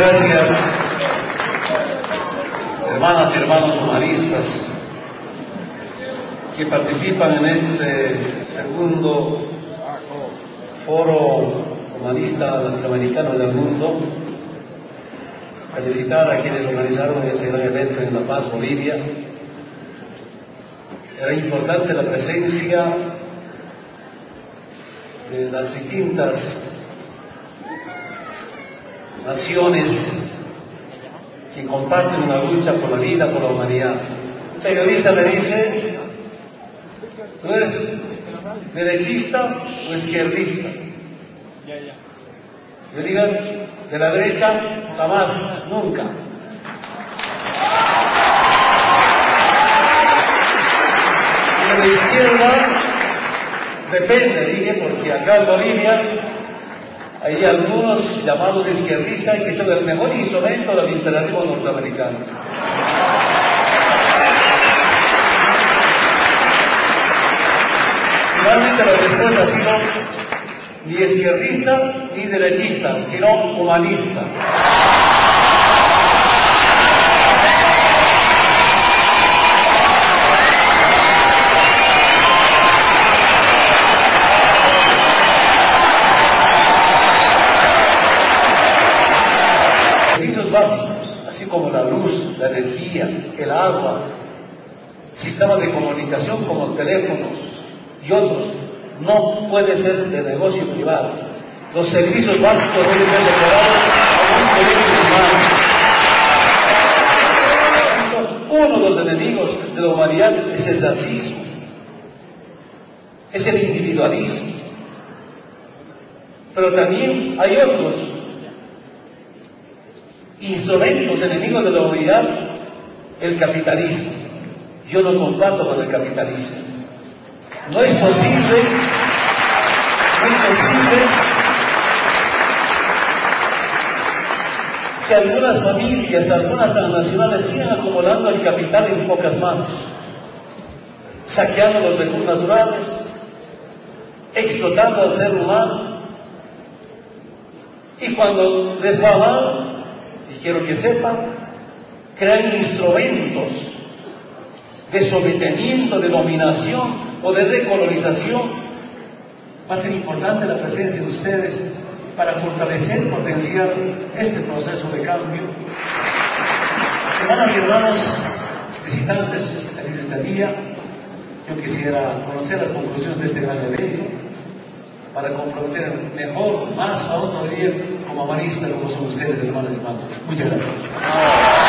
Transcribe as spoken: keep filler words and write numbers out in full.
gracias, hermanas y hermanos humanistas que participan en este segundo foro humanista latinoamericano del mundo. Felicitar a quienes organizaron este gran evento en La Paz, Bolivia. Era importante la presencia de las distintas naciones que comparten una lucha por la vida, por la humanidad. Un periodista me dice: ¿tú eres derechista o izquierdista? Yo digo: de la derecha jamás, nunca. Y de la izquierda depende, dije, porque acá en Bolivia hay algunos llamados izquierdistas que son el mejor instrumento del imperialismo norteamericano. Finalmente la respuesta ha sido ni izquierdista ni derechista, sino humanista. Servicios básicos, así como la luz, la energía, el agua, sistemas de comunicación como teléfonos y otros, no puede ser de negocio privado. Los servicios básicos deben ser declarados como un derecho humano. Uno de los enemigos de la humanidad es el racismo, es el individualismo, pero también hay otros instrumentos enemigos de la humanidad, el capitalismo. Yo no comparto con el capitalismo. No es posible, no es posible que algunas familias, algunas transnacionales sigan acumulando el capital en pocas manos, saqueando los recursos naturales, explotando al ser humano, y cuando les va mal, y quiero que sepan, crean instrumentos de sometimiento, de dominación o de recolonización. Va a ser importante la presencia de ustedes para fortalecer, potenciar este proceso de cambio. Hermanas y hermanos visitantes, felices del día. Yo quisiera conocer las conclusiones de este gran evento para comprometer mejor, más a otro día como humanista, como son ustedes, hermanos y hermanos. Muchas gracias.